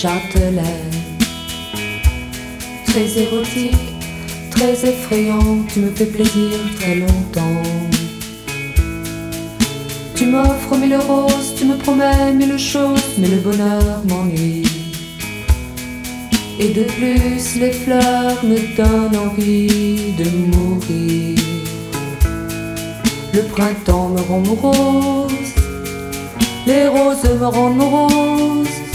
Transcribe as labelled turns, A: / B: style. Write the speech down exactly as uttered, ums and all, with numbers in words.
A: Châtelet, très érotique, très effrayant, tu me fais plaisir très longtemps. Tu m'offres mille roses, tu me promets mille choses, mais le bonheur m'ennuie. Et de plus, les fleurs me donnent envie de mourir. Le printemps me rend morose, les roses me rendent morose.